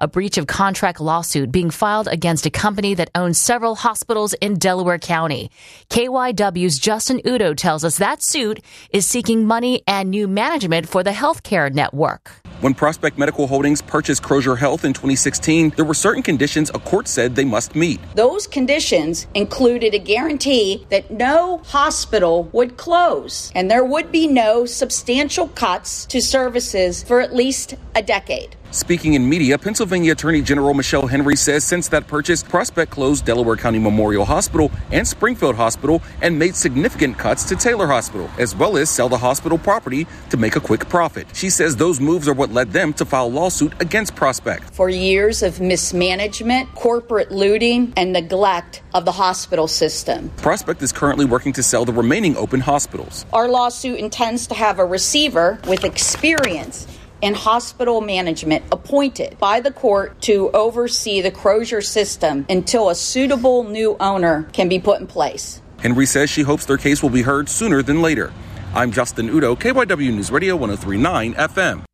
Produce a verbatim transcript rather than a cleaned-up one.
a breach of contract lawsuit being filed against a company that owns several hospitals in Delaware County. K Y W's Justin Udo tells us that suit is seeking money and new management for the healthcare network. When Prospect Medical Holdings purchased Crozier Health in twenty sixteen, there were certain conditions a court said they must meet. Those conditions included a guarantee that no hospital would close and there would be no substantial cuts to services for at least a decade. Speaking in media, Pennsylvania Attorney General Michelle Henry says since that purchase, Prospect closed Delaware County Memorial Hospital and Springfield Hospital and made significant cuts to Taylor Hospital, as well as sell the hospital property to make a quick profit. She says those moves are what led them to file a lawsuit against Prospect. For years of mismanagement, corporate looting, and neglect of the hospital system. Prospect is currently working to sell the remaining open hospitals. Our lawsuit intends to have a receiver with experience in hospital management appointed by the court to oversee the Crozier system until a suitable new owner can be put in place. Henry says she hopes their case will be heard sooner than later. I'm Justin Udo, K Y W News Radio one oh three point nine F M.